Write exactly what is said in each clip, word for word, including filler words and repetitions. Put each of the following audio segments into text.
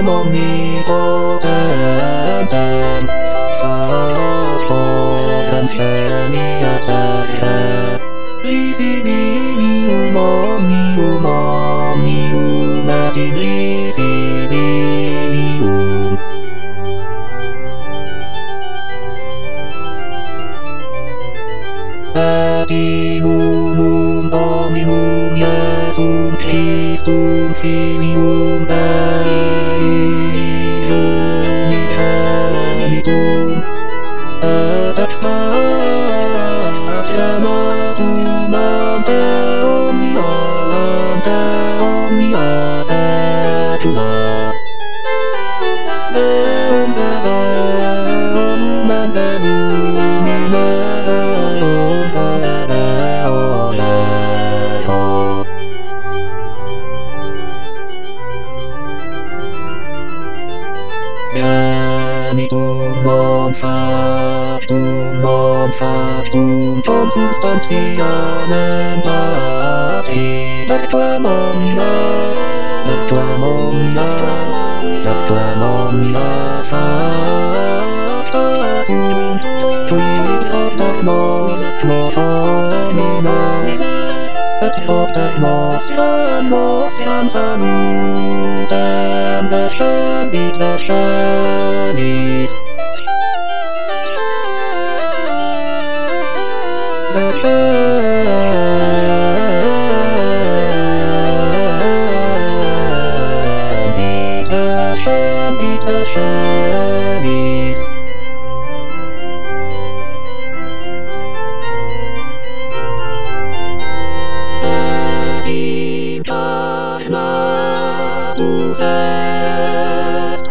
omnipotenten, factorem geniatatem, recibium omnium omnium et in recibium. Et in unum Dominum Iesum Christum Filium Dei unigenitum, et ex nihilo natum ante omnia ante omnia saecula. Deum Deum ante lumina Genitum non factum non factum tom substantianem pati, per tuam omnia per tuam omnia per tuam omnia facta sum tuit opter nos nos hominos et opter nostriam nostriam salutem descendit descendis descendit descendit descendis. Incarnatus est,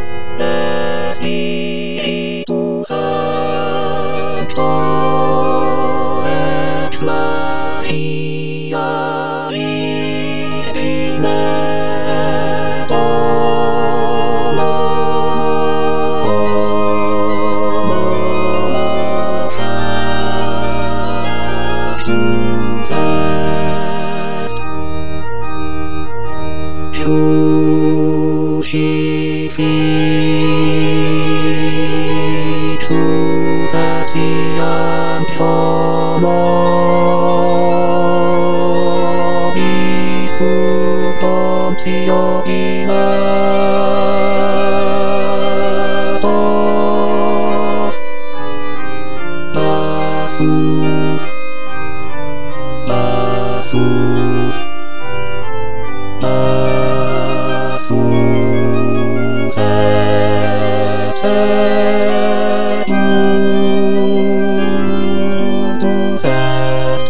Spiritus Sancto, ex Maria Virgineto, factus est, Crucifixus etiam nobis sub Pontio Pilato, passus passus passus et sedutus est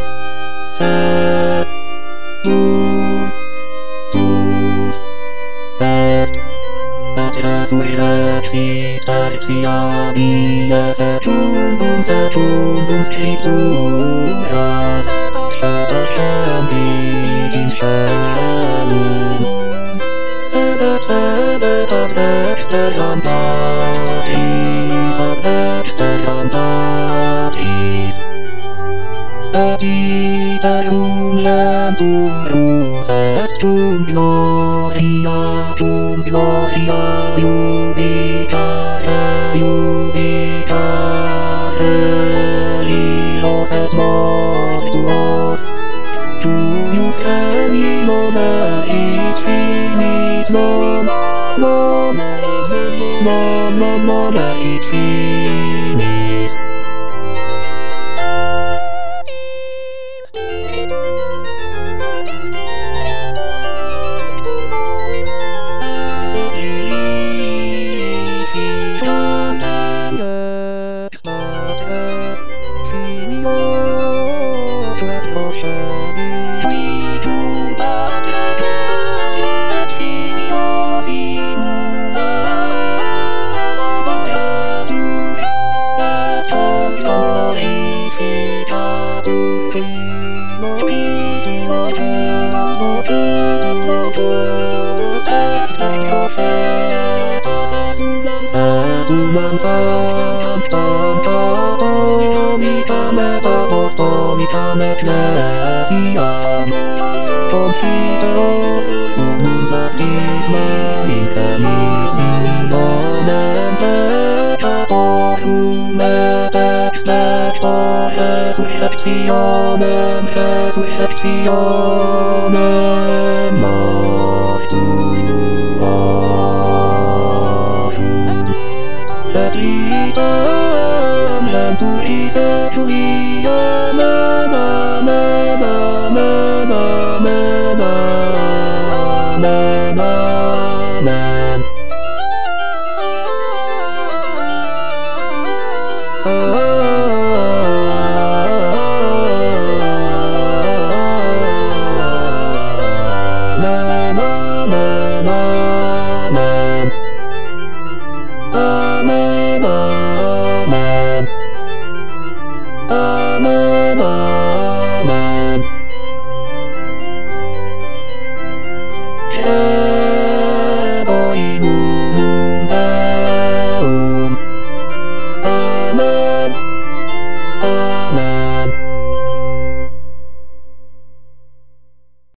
sedutus est et resurrexit tertia dies secundum secundum scripturas et ascendit in caelum, sed sed ad exteriam patris ad exteriam patris, et iterum lenturus est cum gloria cum gloria iubicare iubicare illos et mortuos, tuius genio et finis non non non non non et finis. Sedulum sanctam cathomicam et apostolicam ecclesiam confiteor unum baptisma in seminum resurreccionem, resurreccionem, mortuorium. Retritem, genturice Julia, amen, amen, amen, amen, amen, amen. Amen, amen. Amen, amen. Elohim.